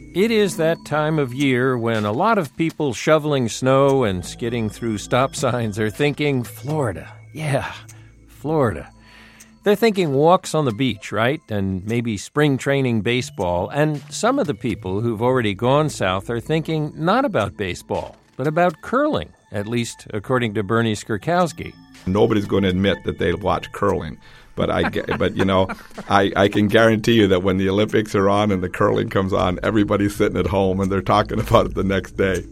It is that time of year when a lot of people shoveling snow and skidding through stop signs are thinking, Florida. Yeah, Florida. They're thinking walks on the beach, right? And maybe spring training baseball. And some of the people who've already gone south are thinking not about baseball, but about curling, at least according to Bernie Skurkowski. Nobody's going to admit that they watch curling. But I can guarantee you that when the Olympics are on and the curling comes on, everybody's sitting at home and they're talking about it the next day.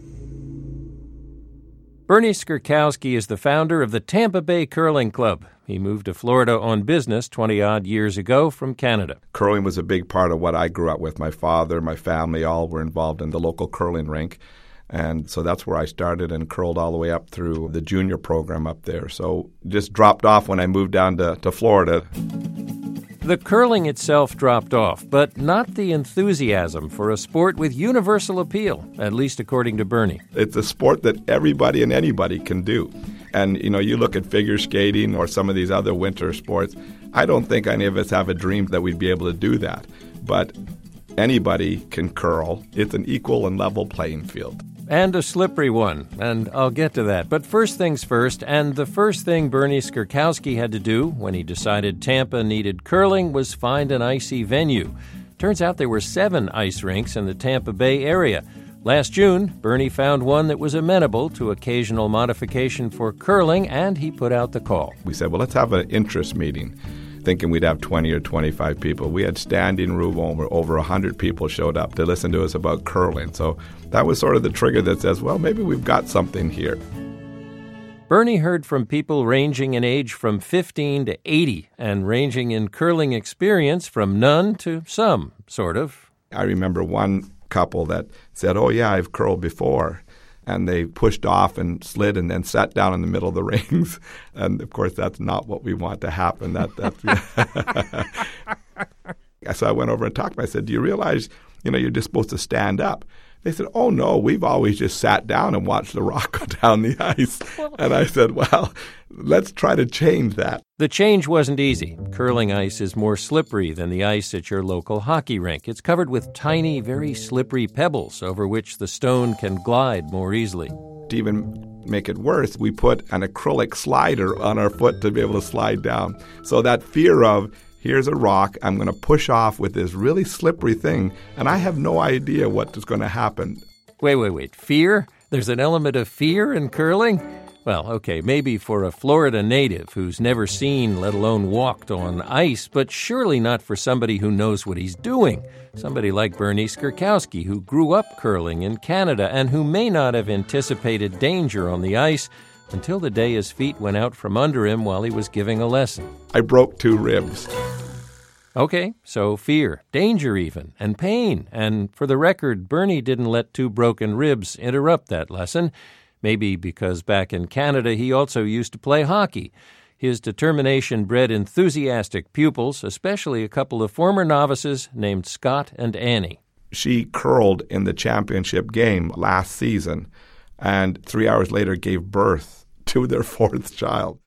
Bernie Skurkowski is the founder of the Tampa Bay Curling Club. He moved to Florida on business 20-odd years ago from Canada. Curling was a big part of what I grew up with. My father, my family, all were involved in the local curling rink. And so that's where I started and curled all the way up through the junior program up there. So just dropped off when I moved down to Florida. The curling itself dropped off, but not the enthusiasm for a sport with universal appeal, at least according to Bernie. It's a sport that everybody and anybody can do. And, you look at figure skating or some of these other winter sports, I don't think any of us have a dream that we'd be able to do that. But anybody can curl. It's an equal and level playing field. And a slippery one, and I'll get to that. But first things first, and the first thing Bernie Skurkowski had to do when he decided Tampa needed curling was find an icy venue. Turns out there were 7 ice rinks in the Tampa Bay area. Last June, Bernie found one that was amenable to occasional modification for curling, and he put out the call. We said, well, let's have an interest meeting, thinking we'd have 20 or 25 people. We had standing room over 100 people showed up to listen to us about curling. So that was sort of the trigger that says, well, maybe we've got something here. Bernie heard from people ranging in age from 15 to 80 and ranging in curling experience from none to some, sort of. I remember one couple that said, oh, yeah, I've curled before. And they pushed off and slid and then sat down in the middle of the rings. And, of course, that's not what we want to happen. So I went over and talked to them. I said, do you realize, you're just supposed to stand up? They said, oh, no, we've always just sat down and watched the rock go down the ice. And I said, well, let's try to change that. The change wasn't easy. Curling ice is more slippery than the ice at your local hockey rink. It's covered with tiny, very slippery pebbles over which the stone can glide more easily. To even make it worse, we put an acrylic slider on our foot to be able to slide down. So that fear of, here's a rock, I'm going to push off with this really slippery thing, and I have no idea what is going to happen. Wait. Fear? There's an element of fear in curling? Well, okay, maybe for a Florida native who's never seen, let alone walked on ice, but surely not for somebody who knows what he's doing. Somebody like Bernie Skurkowski, who grew up curling in Canada and who may not have anticipated danger on the ice until the day his feet went out from under him while he was giving a lesson. I broke 2 ribs. Okay, so fear, danger even, and pain. And for the record, Bernie didn't let 2 broken ribs interrupt that lesson. Maybe because back in Canada he also used to play hockey. His determination bred enthusiastic pupils, especially a couple of former novices named Scott and Annie. She curled in the championship game last season and 3 hours later gave birth to their 4th child.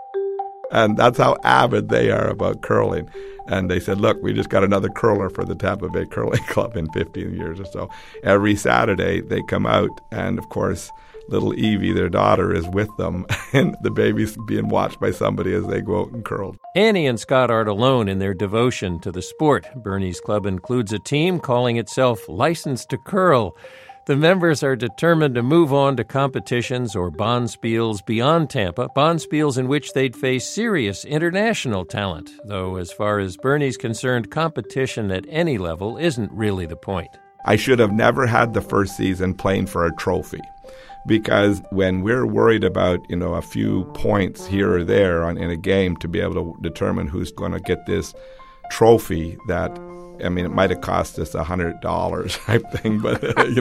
And that's how avid they are about curling. And they said, look, we just got another curler for the Tampa Bay Curling Club in 15 years or so. Every Saturday they come out, and of course, little Evie, their daughter, is with them, and the baby's being watched by somebody as they go out and curl. Annie and Scott aren't alone in their devotion to the sport. Bernie's club includes a team calling itself Licensed to Curl. The members are determined to move on to competitions or bonspiels beyond Tampa, bonspiels in which they'd face serious international talent, though as far as Bernie's concerned, competition at any level isn't really the point. I should have never had the first season playing for a trophy. Because when we're worried about, a few points here or there in a game to be able to determine who's going to get this trophy that, it might have cost us $100 type thing, but,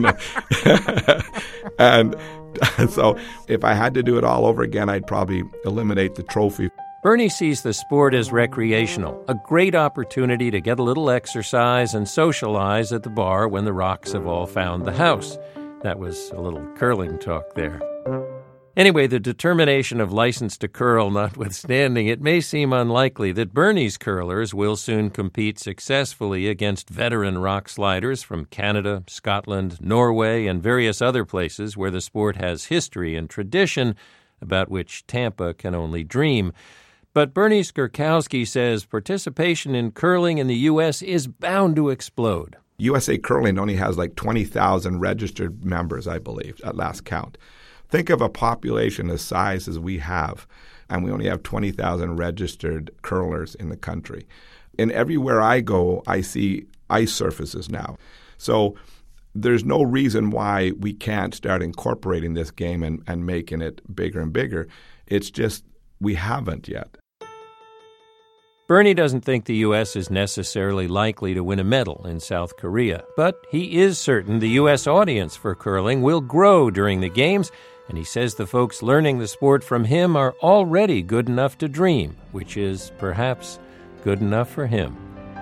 And so if I had to do it all over again, I'd probably eliminate the trophy. Bernie sees the sport as recreational, a great opportunity to get a little exercise and socialize at the bar when the rocks have all found the house. That was a little curling talk there. Anyway, the determination of License to Curl notwithstanding, it may seem unlikely that Bernie's curlers will soon compete successfully against veteran rock sliders from Canada, Scotland, Norway, and various other places where the sport has history and tradition about which Tampa can only dream. But Bernie Skurkowski says participation in curling in the U.S. is bound to explode. USA Curling only has like 20,000 registered members, I believe, at last count. Think of a population as size as we have, and we only have 20,000 registered curlers in the country. And everywhere I go, I see ice surfaces now. So there's no reason why we can't start incorporating this game and making it bigger and bigger. It's just we haven't yet. Bernie doesn't think the U.S. is necessarily likely to win a medal in South Korea, but he is certain the U.S. audience for curling will grow during the Games, and he says the folks learning the sport from him are already good enough to dream, which is perhaps good enough for him.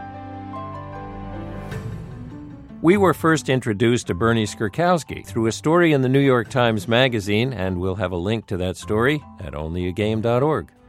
We were first introduced to Bernie Skurkowski through a story in the New York Times Magazine, and we'll have a link to that story at onlyagame.org.